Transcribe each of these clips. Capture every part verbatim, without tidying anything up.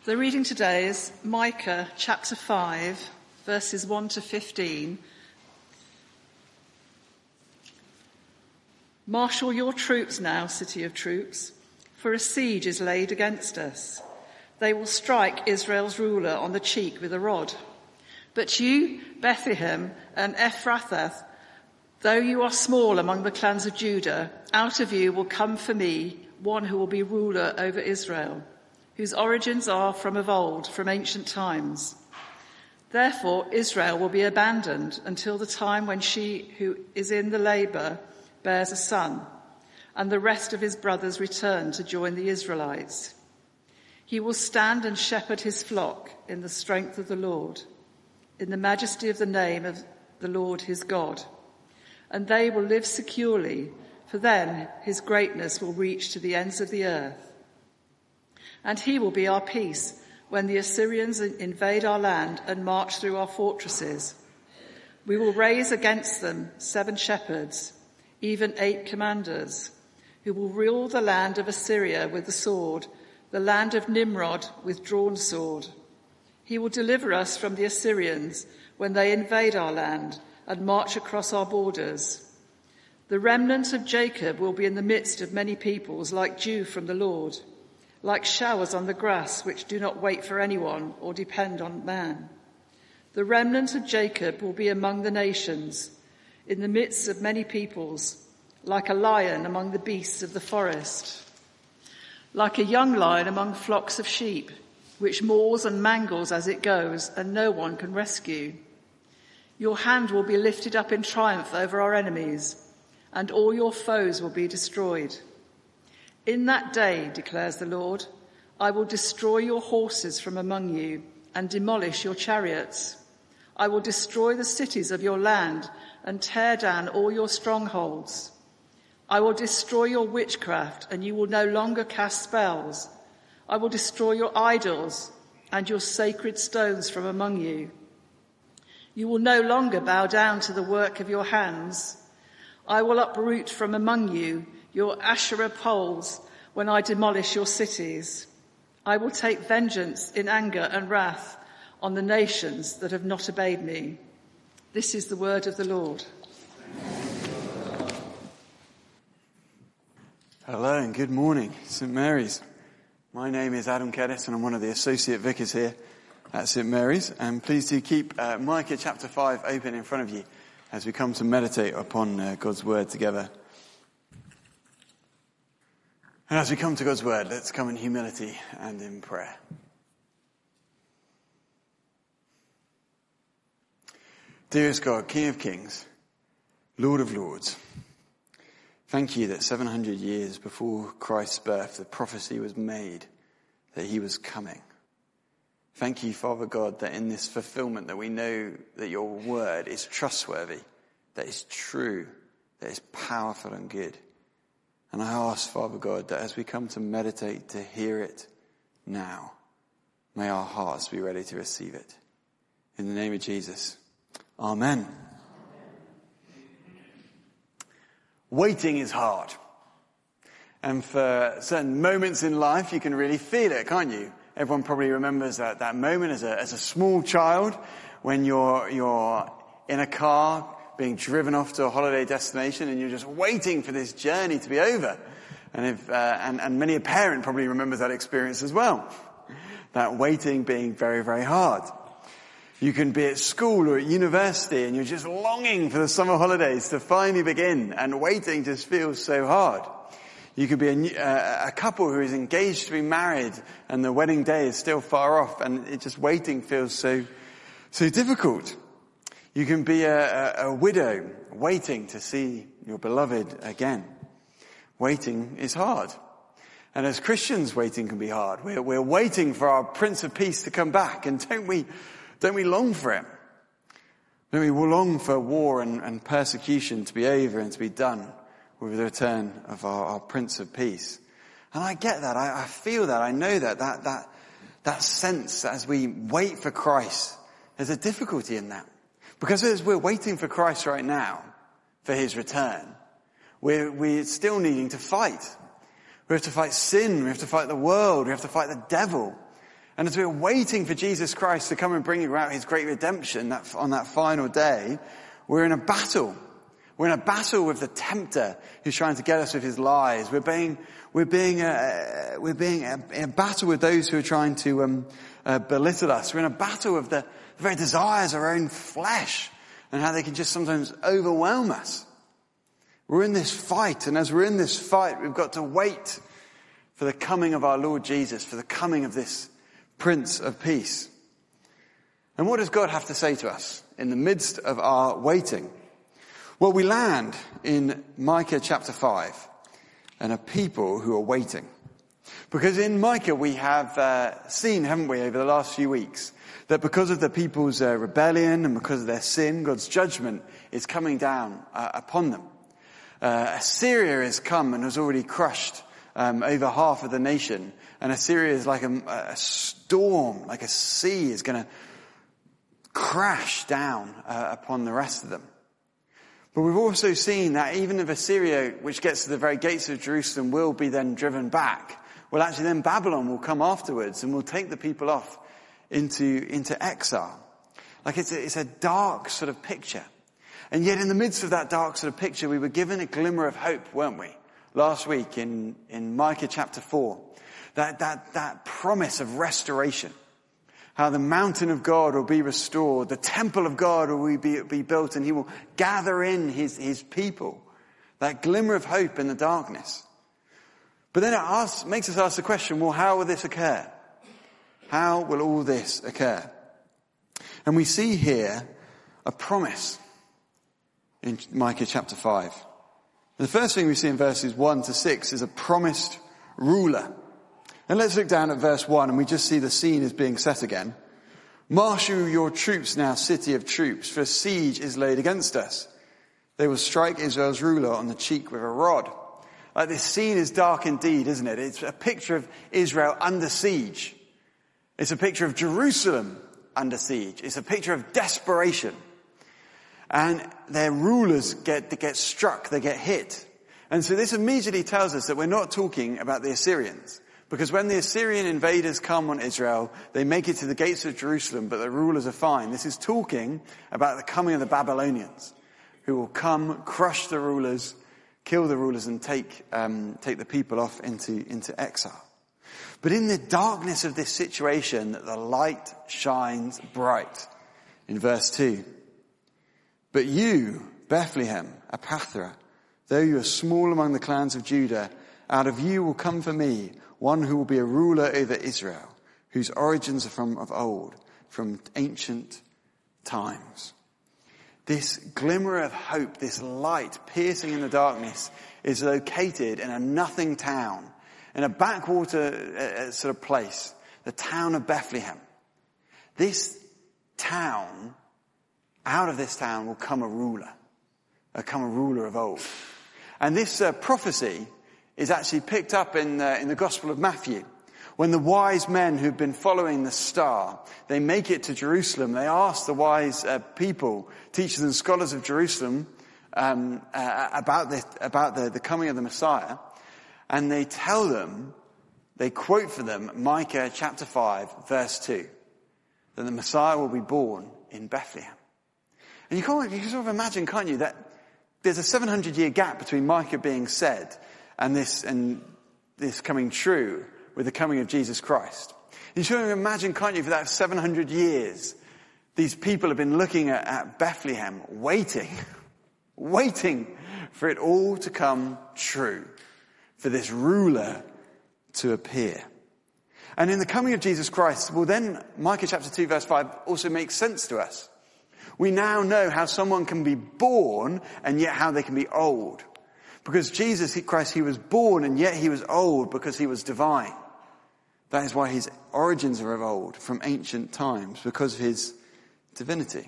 The reading today is Micah chapter five, verses one to fifteen. Marshal your troops now, city of troops, for a siege is laid against us. They will strike Israel's ruler on the cheek with a rod. But you, Bethlehem and Ephrathah, though you are small among the clans of Judah, out of you will come for me one who will be ruler over Israel, whose origins are from of old, from ancient times. Therefore Israel will be abandoned until the time when she who is in the labour bears a son, and the rest of his brothers return to join the Israelites. He will stand and shepherd his flock in the strength of the Lord, in the majesty of the name of the Lord his God. And they will live securely, for then his greatness will reach to the ends of the earth. And he will be our peace when the Assyrians invade our land and march through our fortresses. We will raise against them seven shepherds, even eight commanders, who will rule the land of Assyria with the sword, the land of Nimrod with drawn sword. He will deliver us from the Assyrians when they invade our land and march across our borders. The remnant of Jacob will be in the midst of many peoples, like dew from the Lord, like showers on the grass which do not wait for anyone or depend on man. The remnant of Jacob will be among the nations, in the midst of many peoples, like a lion among the beasts of the forest, like a young lion among flocks of sheep, which maws and mangles as it goes, and no one can rescue. Your hand will be lifted up in triumph over our enemies, and all your foes will be destroyed. In that day, declares the Lord, I will destroy your horses from among you and demolish your chariots. I will destroy the cities of your land and tear down all your strongholds. I will destroy your witchcraft, and you will no longer cast spells. I will destroy your idols and your sacred stones from among you. You will no longer bow down to the work of your hands. I will uproot from among you your Asherah poles when I demolish your cities. I will take vengeance in anger and wrath on the nations that have not obeyed me. This is the word of the Lord. Hello and good morning, Saint Mary's. My name is Adam Kedis and I'm one of the associate vicars here at Saint Mary's. And please do keep uh, Micah chapter five open in front of you as we come to meditate upon uh, God's word together. And as we come to God's word, let's come in humility and in prayer. Dearest God, King of Kings, Lord of Lords, thank you that seven hundred years before Christ's birth, the prophecy was made that he was coming. Thank you, Father God, that in this fulfillment that we know that your word is trustworthy, that is true, that is powerful and good. And I ask, Father God, that as we come to meditate, to hear it now, may our hearts be ready to receive it. In the name of Jesus, Amen. Waiting is hard. And for certain moments in life, you can really feel it, can't you? Everyone probably remembers that, that moment as a, as a small child when you're, you're in a car being driven off to a holiday destination and you're just waiting for this journey to be over. And if, uh, and, and many a parent probably remembers that experience as well. That waiting being very, very hard. You can be at school or at university and you're just longing for the summer holidays to finally begin, and waiting just feels so hard. You could be a, new, uh, a couple who is engaged to be married and the wedding day is still far off, and it just waiting feels so, so difficult. You can be a, a, a widow waiting to see your beloved again. Waiting is hard. And as Christians, waiting can be hard. We're, we're waiting for our Prince of Peace to come back, and don't we, don't we long for him? Don't we long for war and, and persecution to be over and to be done with the return of our, our Prince of Peace? And I get that. I, I feel that. I know that, that, that, that sense that as we wait for Christ, there's a difficulty in that. Because as we're waiting for Christ right now, for his return, we're, we're still needing to fight. We have to fight sin. We have to fight the world. We have to fight the devil. And as we're waiting for Jesus Christ to come and bring about his great redemption that, on that final day, we're in a battle. We're in a battle with the tempter who's trying to get us with his lies. We're being, we're being, uh, we're being uh, in a battle with those who are trying to um, uh, belittle us. We're in a battle with the, the very desires of our own flesh and how they can just sometimes overwhelm us. We're in this fight, and as we're in this fight, we've got to wait for the coming of our Lord Jesus, for the coming of this Prince of Peace. And what does God have to say to us in the midst of our waiting? Well, we land in Micah chapter five, and a people who are waiting. Because in Micah we have uh, seen, haven't we, over the last few weeks, that because of the people's uh, rebellion and because of their sin, God's judgment is coming down uh, upon them. Uh, Assyria has come and has already crushed um, over half of the nation. And Assyria is like a, a storm, like a sea is going to crash down uh, upon the rest of them. But we've also seen that even if Assyria, which gets to the very gates of Jerusalem, will be then driven back, well, actually then Babylon will come afterwards and will take the people off into, into exile. Like it's a, it's a dark sort of picture. And yet in the midst of that dark sort of picture, we were given a glimmer of hope, weren't we? Last week in, in Micah chapter four. That, that, that promise of restoration. How the mountain of God will be restored. The temple of God will be, be built, and he will gather in his, his people. That glimmer of hope in the darkness. But then it asks, makes us ask the question, well, how will this occur? How will all this occur? And we see here a promise in Micah chapter five. And the first thing we see in verses one to six is a promised ruler. And let's look down at verse one, and we just see the scene is being set again. Marshal your troops now, city of troops, for a siege is laid against us. They will strike Israel's ruler on the cheek with a rod. Like, this scene is dark indeed, isn't it? It's a picture of Israel under siege. It's a picture of Jerusalem under siege. It's a picture of desperation. And their rulers get, get struck, they get hit. And so this immediately tells us that we're not talking about the Assyrians. Because when the Assyrian invaders come on Israel, they make it to the gates of Jerusalem, but the rulers are fine. This is talking about the coming of the Babylonians, who will come, crush the rulers, kill the rulers, and take um, take the people off into, into exile. But in the darkness of this situation, the light shines bright. In verse two. But you, Bethlehem, Ephrathah, though you are small among the clans of Judah, out of you will come for me one who will be a ruler over Israel, whose origins are from of old, from ancient times. This glimmer of hope, this light piercing in the darkness, is located in a nothing town, in a backwater uh, sort of place, the town of Bethlehem. This town, out of this town will come a ruler, will come a ruler of old. And this uh, prophecy is actually picked up in uh, in the Gospel of Matthew. When the wise men who've been following the star, they make it to Jerusalem, they ask the wise uh, people, teachers and scholars of Jerusalem, um, uh, about, the, about the, the coming of the Messiah. And they tell them, they quote for them Micah chapter five, verse two, that the Messiah will be born in Bethlehem. And you can't, you can sort of imagine, can't you, that there's a seven hundred year gap between Micah being said and this, and this coming true with the coming of Jesus Christ. You sort of imagine, can't you, for that seven hundred years, these people have been looking at, at Bethlehem, waiting, waiting for it all to come true, for this ruler to appear. And in the coming of Jesus Christ, well then, Micah chapter two verse five also makes sense to us. We now know how someone can be born and yet how they can be old. Because Jesus Christ, he was born and yet he was old because he was divine. That is why his origins are of old, from ancient times, because of his divinity.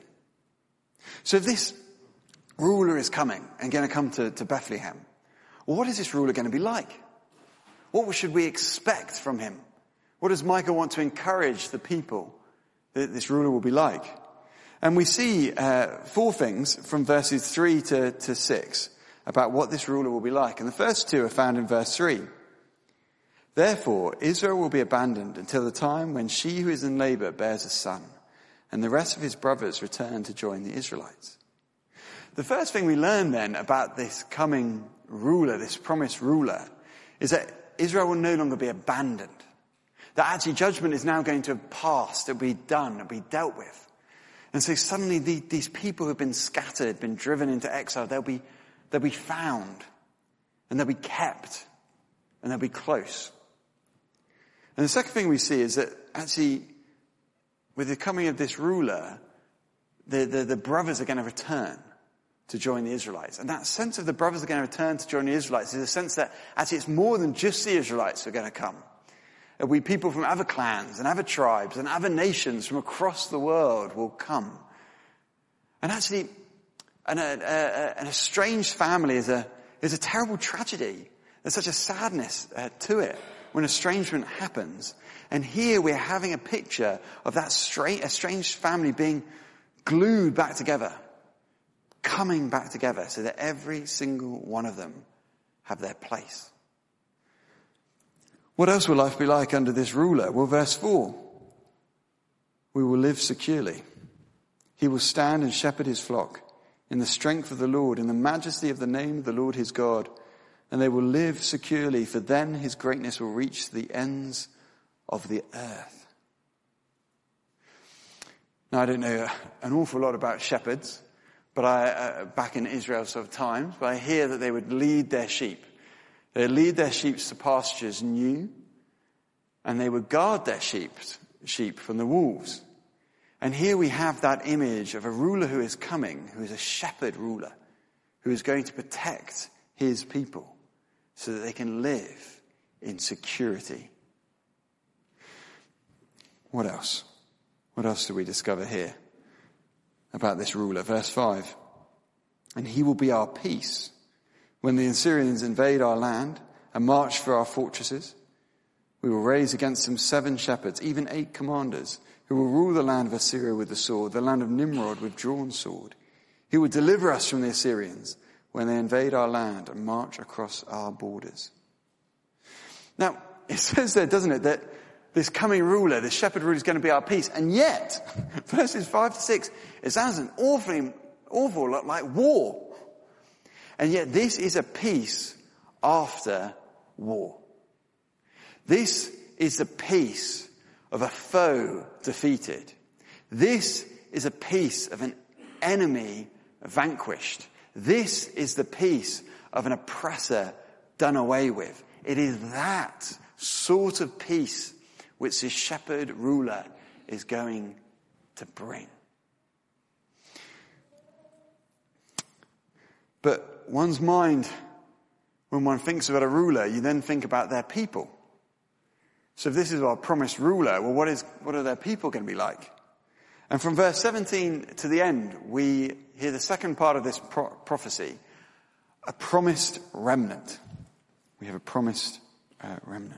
So if this ruler is coming and going to come to, to Bethlehem, well, what is this ruler going to be like? What should we expect from him? What does Micah want to encourage the people that this ruler will be like? And we see uh, four things from verses three to, to six about what this ruler will be like. And the first two are found in verse three. Therefore, Israel will be abandoned until the time when she who is in labor bears a son, and the rest of his brothers return to join the Israelites. The first thing we learn then about this coming ruler, this promised ruler, is that Israel will no longer be abandoned. That actually judgment is now going to have passed, it'll be done, it'll be dealt with. And so suddenly the, these people who've been scattered, been driven into exile, they'll be, they'll be found, and they'll be kept, and they'll be close. And the second thing we see is that actually, with the coming of this ruler, the, the, the brothers are going to return to join the Israelites. And that sense of the brothers are going to return to join the Israelites is a sense that actually it's more than just the Israelites who are going to come. It'll be people from other clans and other tribes and other nations from across the world will come. And actually, an, a, a, an estranged family is a, is a terrible tragedy. There's such a sadness uh, to it when estrangement happens. And here we're having a picture of that stra- estranged family being glued back together, coming back together so that every single one of them have their place. What else will life be like under this ruler? Well, verse four. We will live securely. He will stand and shepherd his flock in the strength of the Lord, in the majesty of the name of the Lord his God. And they will live securely, for then his greatness will reach the ends of the earth. Now, I don't know an awful lot about shepherds, but I, uh, back in Israel sort of times, but I hear that they would lead their sheep. They lead their sheep to pastures new, and they would guard their sheep, sheep from the wolves. And here we have that image of a ruler who is coming, who is a shepherd ruler, who is going to protect his people so that they can live in security. What else? What else do we discover here about this ruler? Verse five. And he will be our peace. When the Assyrians invade our land and march for our fortresses, we will raise against them seven shepherds, even eight commanders, who will rule the land of Assyria with the sword, the land of Nimrod with drawn sword. He will deliver us from the Assyrians when they invade our land and march across our borders. Now, it says there, doesn't it, that this coming ruler, this shepherd ruler, is going to be our peace. And yet, verses five to six, it sounds an awfully, awful lot like war. And yet this is a peace after war. This is the peace of a foe defeated. This is a peace of an enemy vanquished. This is the peace of an oppressor done away with. It is that sort of peace which this shepherd ruler is going to bring. But one's mind, when one thinks about a ruler, you then think about their people. So if this is our promised ruler, well, what is, what are their people going to be like? And from verse seventeen to the end, we hear the second part of this pro- prophecy, a promised remnant. We have a promised uh, remnant.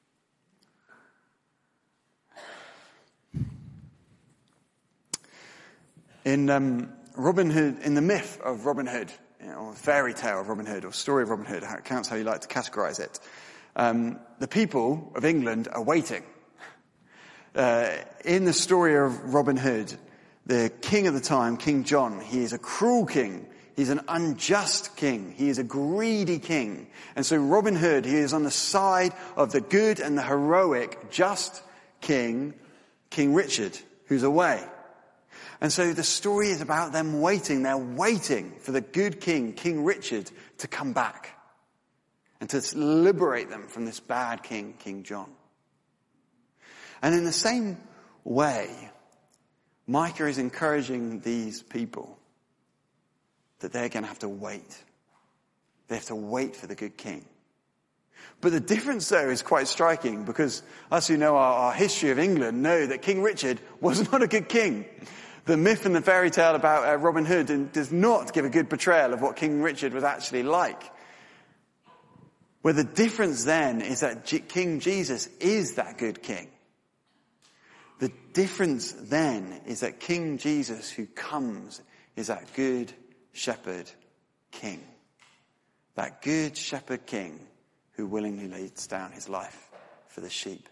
In um, Robin Hood, in the myth of Robin Hood, you know, or fairy tale of Robin Hood, or story of Robin Hood, how it counts how you like to categorize it, um, the people of England are waiting. Uh, in the story of Robin Hood, the king of the time, King John, he is a cruel king. He's an unjust king. He is a greedy king. And so Robin Hood, he is on the side of the good and the heroic, just king, King Richard, who's away. And so the story is about them waiting. They're waiting for the good king, King Richard, to come back and to liberate them from this bad king, King John. And in the same way, Micah is encouraging these people that they're going to have to wait. They have to wait for the good king. But the difference there is quite striking, because us who know our, our history of England know that King Richard was not a good king. The myth and the fairy tale about uh, Robin Hood does not give a good portrayal of what King Richard was actually like. Where the difference then is that G- King Jesus is that good king. The difference then is that King Jesus who comes is that good shepherd king. That good shepherd king who willingly lays down his life for the sheep.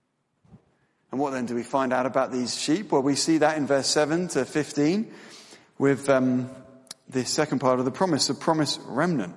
And what then do we find out about these sheep? Well, we see that in verse seven to fifteen with um, the second part of the promise, the promised remnant.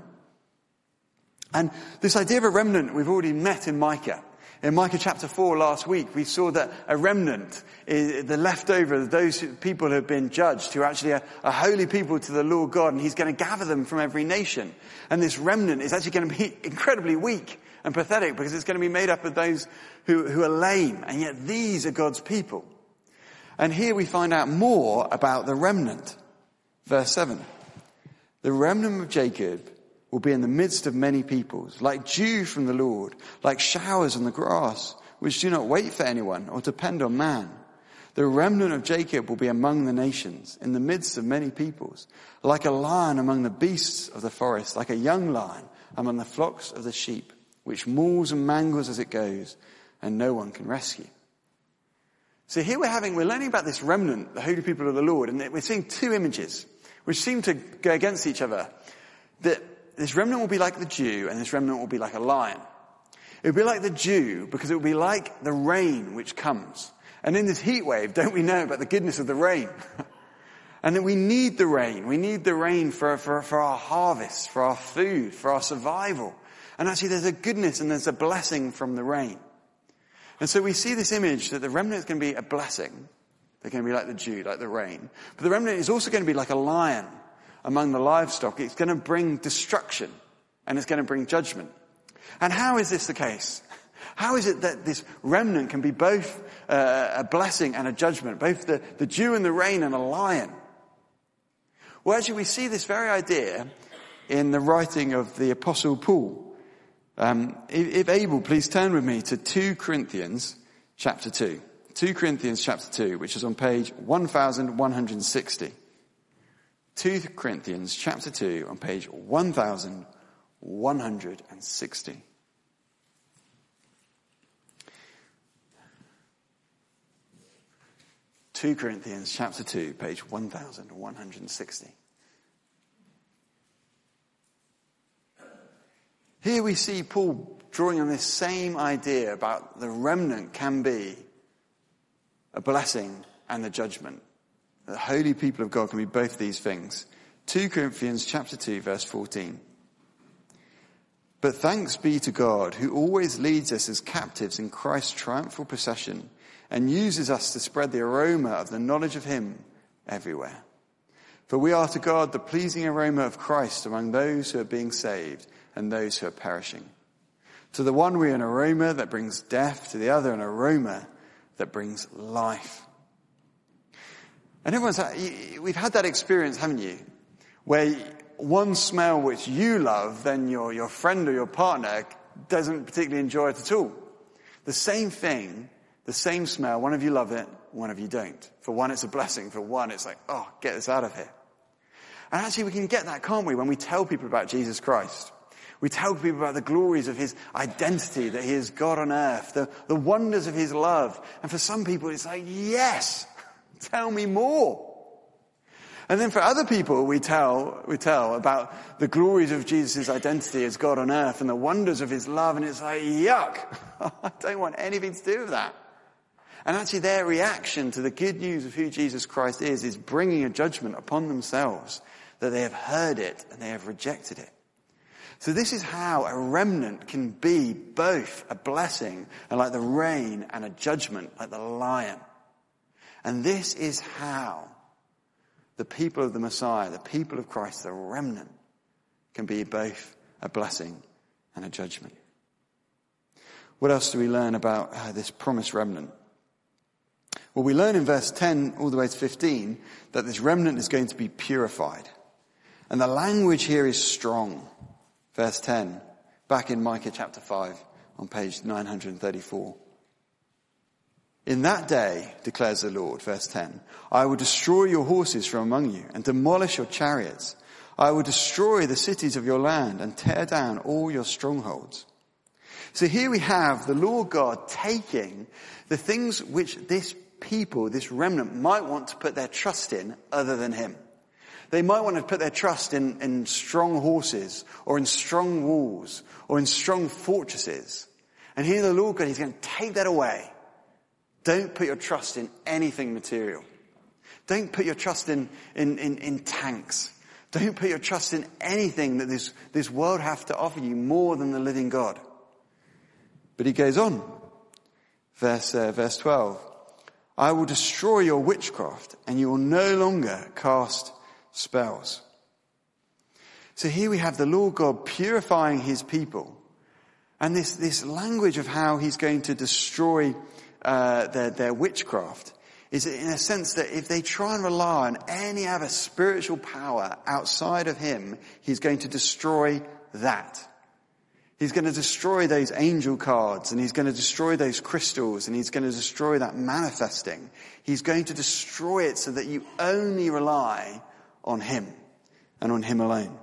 And this idea of a remnant we've already met in Micah. In Micah chapter four last week, we saw that a remnant is the leftover of those people who have been judged, who actually are, are holy people to the Lord God, and he's going to gather them from every nation. And this remnant is actually going to be incredibly weak and pathetic because it's going to be made up of those who, who are lame, and yet these are God's people. And here we find out more about the remnant. Verse seven. The remnant of Jacob will be in the midst of many peoples, like dew from the Lord, like showers on the grass, which do not wait for anyone or depend on man. The remnant of Jacob will be among the nations, in the midst of many peoples, like a lion among the beasts of the forest, like a young lion among the flocks of the sheep, which mauls and mangles as it goes, and no one can rescue. So here we're having, we're learning about this remnant, the holy people of the Lord, and we're seeing two images which seem to go against each other. That this remnant will be like the dew, and this remnant will be like a lion. It will be like the dew because it will be like the rain which comes. And in this heat wave, don't we know about the goodness of the rain? And that we need the rain. We need the rain for, for, for our harvest, for our food, for our survival. And actually there's a goodness and there's a blessing from the rain. And so we see this image that the remnant is going to be a blessing. They're going to be like the dew, like the rain. But the remnant is also going to be like a lion among the livestock. It's going to bring destruction and it's going to bring judgment. And how is this the case? How is it that this remnant can be both uh, a blessing and a judgment, both the, the dew and the rain and a lion? Well, actually, we see this very idea in the writing of the Apostle Paul. Um, if, if able, please turn with me to Second Corinthians chapter two. Second Corinthians chapter two, which is on page one thousand one hundred sixty. Second Corinthians chapter two on page one thousand one hundred sixty. Second Corinthians chapter two, page one thousand one hundred sixty. Here we see Paul drawing on this same idea about the remnant can be a blessing and a judgment. The holy people of God can be both these things. Second Corinthians chapter two, verse fourteen. But thanks be to God, who always leads us as captives in Christ's triumphal procession, and uses us to spread the aroma of the knowledge of him everywhere. For we are to God the pleasing aroma of Christ among those who are being saved and those who are perishing. To the one we are an aroma that brings death, to the other an aroma that brings life. And everyone's had, we've had that experience, haven't you? Where one smell which you love, then your, your friend or your partner doesn't particularly enjoy it at all. The same thing, the same smell, one of you love it, one of you don't. For one it's a blessing, for one it's like, oh, get this out of here. And actually we can get that, can't we, when we tell people about Jesus Christ. We tell people about the glories of his identity, that he is God on earth, the, the wonders of his love. And for some people it's like, yes, tell me more. And then for other people we tell, we tell about the glories of Jesus' identity as God on earth and the wonders of his love, and it's like, yuck, I don't want anything to do with that. And actually their reaction to the good news of who Jesus Christ is, is bringing a judgment upon themselves, that they have heard it and they have rejected it. So this is how a remnant can be both a blessing and like the rain, and a judgment like the lion. And this is how the people of the Messiah, the people of Christ, the remnant, can be both a blessing and a judgment. What else do we learn about uh, this promised remnant? Well, we learn in verse ten all the way to fifteen that this remnant is going to be purified. And the language here is strong. Verse ten, back in Micah chapter five on page nine hundred thirty-four. In that day, declares the Lord, verse ten, I will destroy your horses from among you and demolish your chariots. I will destroy the cities of your land and tear down all your strongholds. So here we have the Lord God taking the things which this people, this remnant, might want to put their trust in other than him. They might want to put their trust in, in strong horses or in strong walls or in strong fortresses. And here the Lord God, he's going to take that away. Don't put your trust in anything material. Don't put your trust in, in, in, in tanks. Don't put your trust in anything that this, this world have to offer you more than the living God. But he goes on. Verse, uh, verse twelve. I will destroy your witchcraft and you will no longer cast spells. So here we have the Lord God purifying his people. And this, this language of how he's going to destroy uh, their, their witchcraft is in a sense that if they try and rely on any other spiritual power outside of him, he's going to destroy that. He's going to destroy those angel cards, and he's going to destroy those crystals, and he's going to destroy that manifesting. He's going to destroy it so that you only rely on him and on him alone.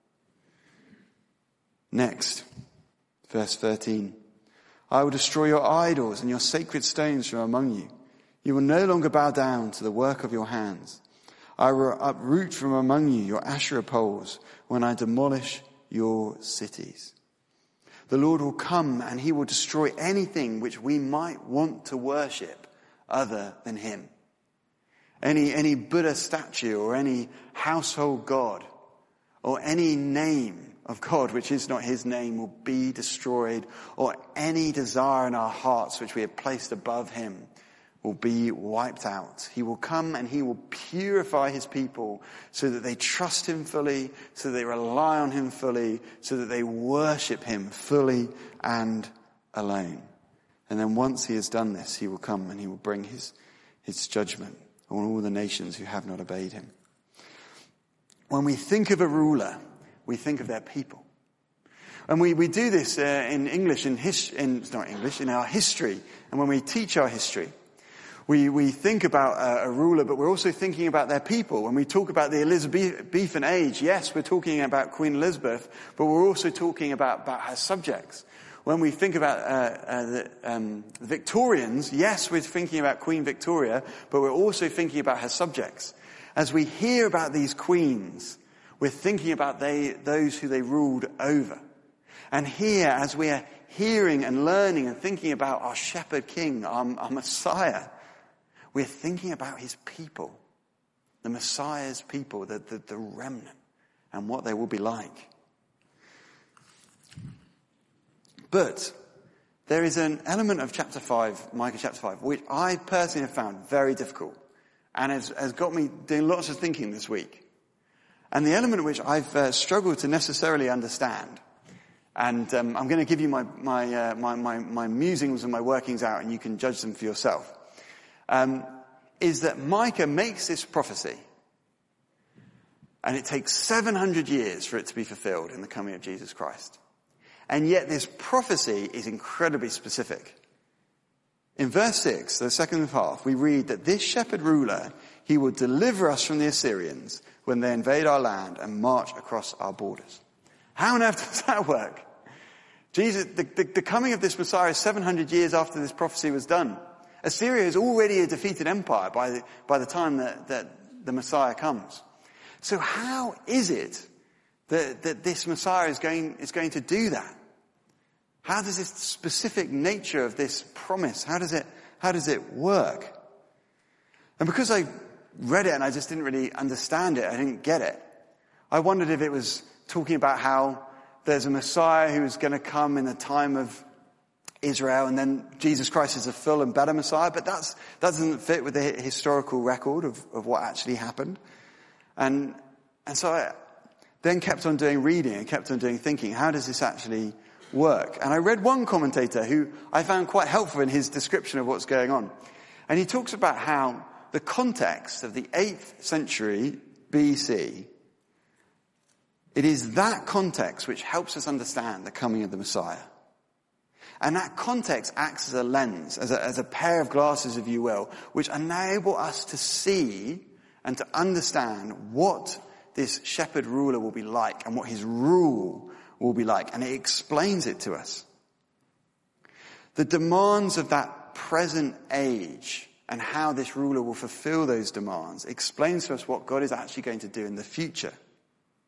Next, verse thirteen. I will destroy your idols and your sacred stones from among you. You will no longer bow down to the work of your hands. I will uproot from among you your Asherah poles when I demolish your cities. The Lord will come and he will destroy anything which we might want to worship other than him. Any, any Buddha statue or any household god or any name of God which is not his name will be destroyed, or any desire in our hearts which we have placed above him will be wiped out. He will come and he will purify his people so that they trust him fully, so that they rely on him fully, so that they worship him fully and alone. And then once he has done this, he will come and he will bring his, his judgment on all the nations who have not obeyed him. When we think of a ruler, we think of their people. And we, we do this uh, in English, in, his, in it's not English, in our history. And when we teach our history, we, we think about a, a ruler, but we're also thinking about their people. When we talk about the Elizabethan age, yes, we're talking about Queen Elizabeth, but we're also talking about, about her subjects. When we think about uh, uh, the um, Victorians, yes, we're thinking about Queen Victoria, but we're also thinking about her subjects. As we hear about these queens, we're thinking about they, those who they ruled over. And here, as we are hearing and learning and thinking about our shepherd king, our, our Messiah, we're thinking about his people, the Messiah's people, the, the, the remnant, and what they will be like. But there is an element of chapter five, Micah chapter five, which I personally have found very difficult and has, has got me doing lots of thinking this week. And the element which I've uh, struggled to necessarily understand, and um, I'm going to give you my my, uh, my my my musings and my workings out, and you can judge them for yourself, um, is that Micah makes this prophecy, and it takes seven hundred years for it to be fulfilled in the coming of Jesus Christ. And yet this prophecy is incredibly specific. In verse six, the second half, we read that this shepherd ruler, he will deliver us from the Assyrians when they invade our land and march across our borders. How on earth does that work? Jesus, the, the, the coming of this Messiah is seven hundred years after this prophecy was done. Assyria is already a defeated empire by the, by the time that, that the Messiah comes. So how is it that, that this Messiah is going, is going to do that? How does this specific nature of this promise, how does it, how does it work? And because I read it and I just didn't really understand it, I didn't get it, I wondered if it was talking about how there's a Messiah who is going to come in the time of Israel, and then Jesus Christ is a full and better Messiah, but that's, that doesn't fit with the historical record of, of what actually happened. And, and so I then kept on doing reading and kept on doing thinking, how does this actually work? And I read one commentator who I found quite helpful in his description of what's going on. And he talks about how the context of the eighth century B C, it is that context which helps us understand the coming of the Messiah. And that context acts as a lens, as a, as a pair of glasses, if you will, which enable us to see and to understand what this shepherd ruler will be like and what his rule will be like. And it explains it to us. The demands of that present age and how this ruler will fulfill those demands explains to us what God is actually going to do in the future.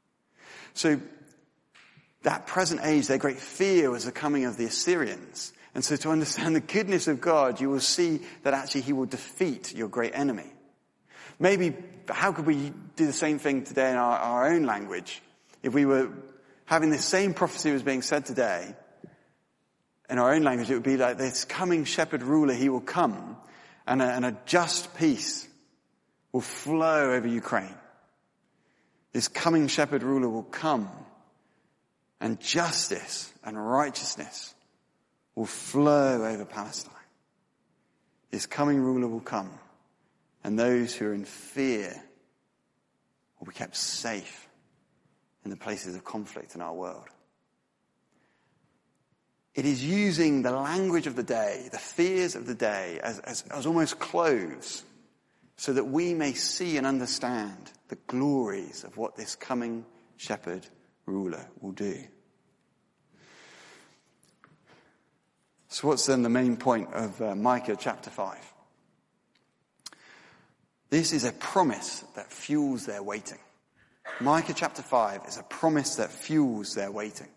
So that present age, their great fear was the coming of the Assyrians. And so to understand the goodness of God, you will see that actually he will defeat your great enemy. Maybe, how could we do the same thing today in our, our own language? If we were having the same prophecy was being said today, in our own language, it would be like this coming shepherd ruler, he will come, and a, and a just peace will flow over Ukraine. This coming shepherd ruler will come, and justice and righteousness will flow over Palestine. This coming ruler will come, and those who are in fear will be kept safe in the places of conflict in our world. It is using the language of the day, the fears of the day, as, as, as almost clothes, so that we may see and understand the glories of what this coming shepherd ruler will do. So what's then the main point of uh, Micah chapter five? This is a promise that fuels their waiting. Micah chapter five is a promise that fuels their waiting.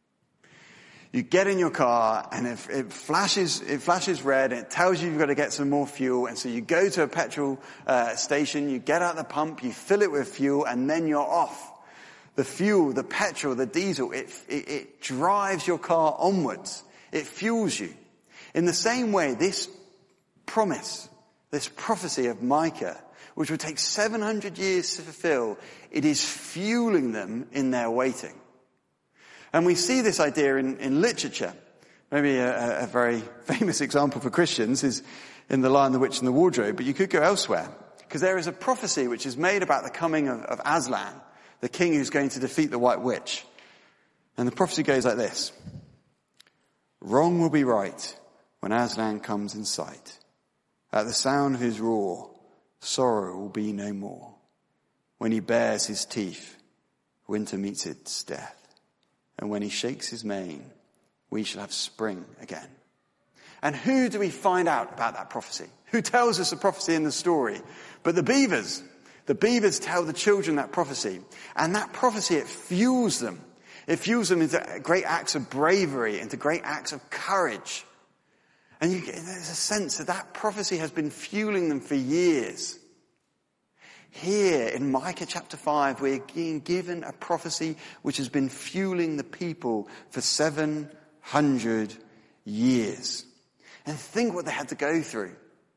You get in your car and if it flashes, it flashes red and it tells you you've got to get some more fuel. And so you go to a petrol uh, station, you get out the pump, you fill it with fuel, and then you're off. The fuel, the petrol, the diesel, it, it, it drives your car onwards. It fuels you. In the same way, this promise, this prophecy of Micah, which would take seven hundred years to fulfill, it is fueling them in their waiting. And we see this idea in, in literature. Maybe a, a very famous example for Christians is in The Lion, the Witch and the Wardrobe, but you could go elsewhere. Because there is a prophecy which is made about the coming of, of Aslan, the king who's going to defeat the White Witch. And the prophecy goes like this. Wrong will be right when Aslan comes in sight. At the sound of his roar, sorrow will be no more. When he bares his teeth, winter meets its death. And when he shakes his mane, we shall have spring again. And who do we find out about that prophecy? Who tells us the prophecy in the story? But the beavers. The beavers tell the children that prophecy. And that prophecy, it fuels them. It fuels them into great acts of bravery, into great acts of courage. And you get, there's a sense that that prophecy has been fueling them for years. Here in Micah chapter five, we're being given a prophecy which has been fueling the people for seven hundred years. And think what they had to go through.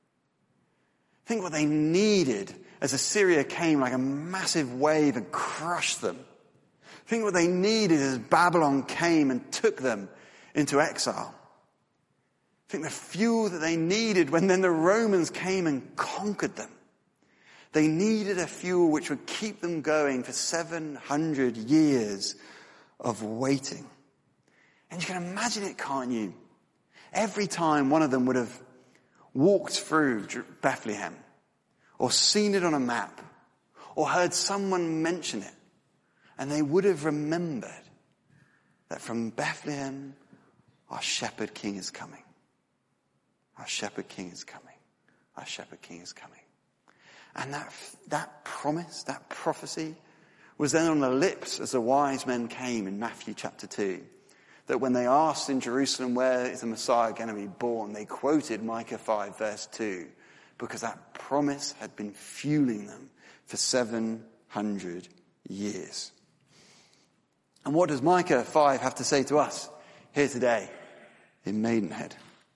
Think what they needed as Assyria came like a massive wave and crushed them. Think what they needed as Babylon came and took them into exile. Think the fuel that they needed when then the Romans came and conquered them. They needed a fuel which would keep them going for seven hundred years of waiting. And you can imagine it, can't you? Every time one of them would have walked through Bethlehem, or seen it on a map, or heard someone mention it, and they would have remembered that from Bethlehem, our shepherd king is coming. Our shepherd king is coming. Our shepherd king is coming. And that, that promise, that prophecy was then on the lips as the wise men came in Matthew chapter two. That when they asked in Jerusalem, where is the Messiah going to be born? They quoted Micah five verse two, because that promise had been fueling them for seven hundred years. And what does Micah five have to say to us here today in Maidenhead?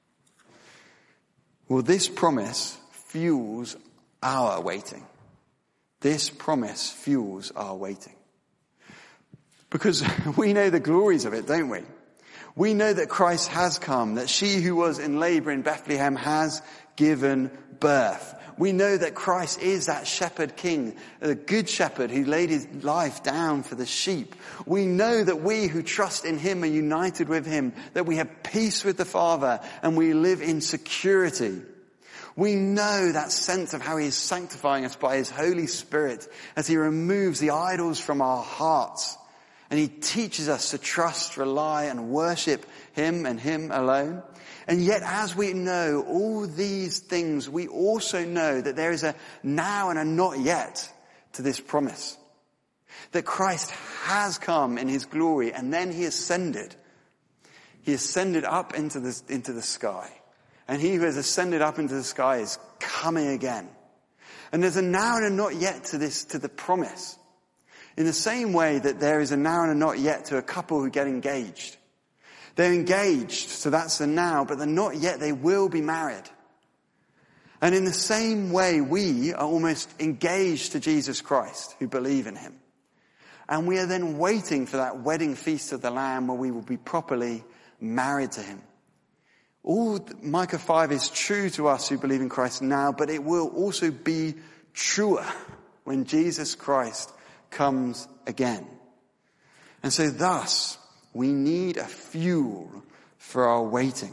Well, this promise fuels our waiting. This promise fuels our waiting. Because we know the glories of it, don't we? We know that Christ has come, that she who was in labor in Bethlehem has given birth. We know that Christ is that shepherd king, the good shepherd who laid his life down for the sheep. We know that we who trust in him are united with him, that we have peace with the Father and we live in security. We know that sense of how he is sanctifying us by his Holy Spirit as he removes the idols from our hearts. And he teaches us to trust, rely, and worship him and him alone. And yet, as we know all these things, we also know that there is a now and a not yet to this promise. That Christ has come in his glory and then he ascended. He ascended up into the, into the sky. And he who has ascended up into the sky is coming again. And there's a now and a not yet to this, to the promise. In the same way that there is a now and a not yet to a couple who get engaged. They're engaged, so that's the now, but the not yet, they will be married. And in the same way, we are almost engaged to Jesus Christ, who believe in him. And we are then waiting for that wedding feast of the Lamb where we will be properly married to him. All Micah five is true to us who believe in Christ now, but it will also be truer when Jesus Christ comes again. And so thus, we need a fuel for our waiting,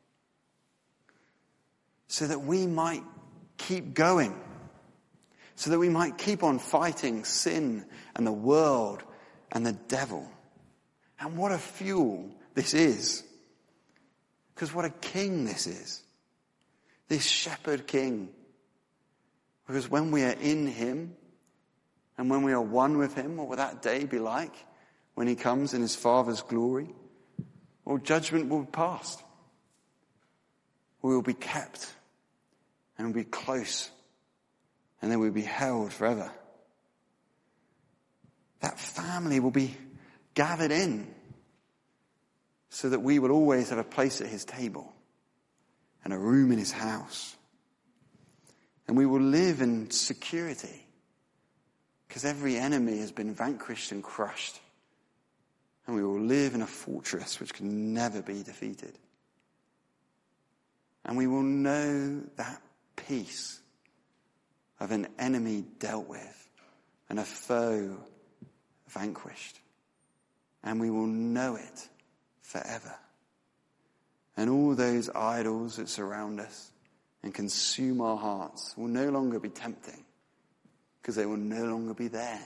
so that we might keep going, so that we might keep on fighting sin and the world and the devil. And what a fuel this is. Because what a king this is. This shepherd king. Because when we are in him, and when we are one with him, what will that day be like when he comes in his Father's glory? Well, judgment will be passed. We will be kept, and we'll be close, and then we'll be held forever. That family will be gathered in, so that we will always have a place at his table and a room in his house. And we will live in security because every enemy has been vanquished and crushed. And we will live in a fortress which can never be defeated. And we will know that peace of an enemy dealt with and a foe vanquished. And we will know it forever. And all those idols that surround us and consume our hearts will no longer be tempting because they will no longer be there.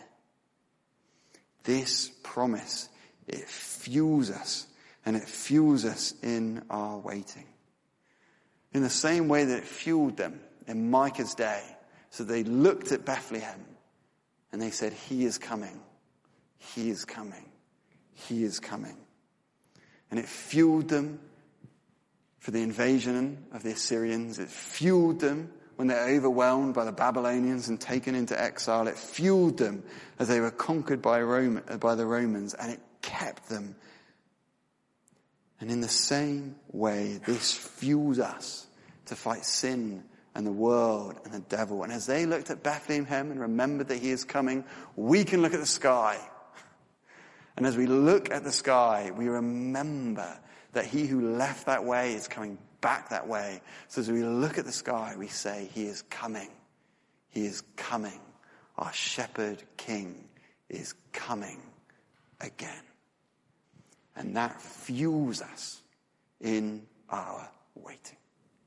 This promise, it fuels us, and it fuels us in our waiting. In the same way that it fueled them in Micah's day. So they looked at Bethlehem and they said, he is coming, he is coming, he is coming. And it fueled them for the invasion of the Assyrians. It fueled them when they're overwhelmed by the Babylonians and taken into exile. It fueled them as they were conquered by, Rome, by the Romans, and it kept them. And in the same way, this fuels us to fight sin and the world and the devil. And as they looked at Bethlehem and remembered that he is coming, we can look at the sky. And as we look at the sky, we remember that he who left that way is coming back that way. So as we look at the sky, we say, he is coming. He is coming. Our shepherd king is coming again. And that fuels us in our waiting.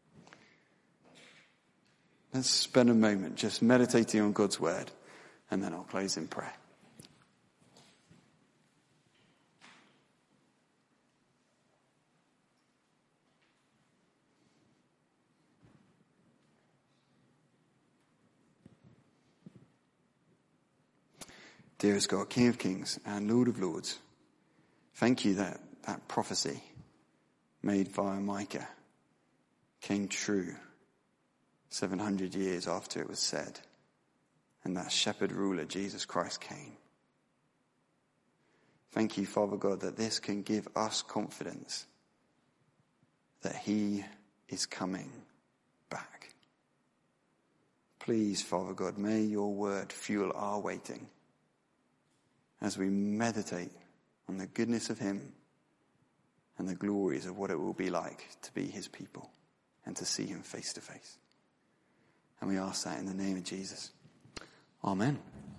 Let's spend a moment just meditating on God's word, and then I'll close in prayer. Dearest God, King of Kings and Lord of Lords, thank you that that prophecy made via Micah came true seven hundred years after it was said, and that shepherd ruler, Jesus Christ, came. Thank you, Father God, that this can give us confidence that he is coming back. Please, Father God, may your word fuel our waiting as we meditate on the goodness of him and the glories of what it will be like to be his people and to see him face to face. And we ask that in the name of Jesus. Amen.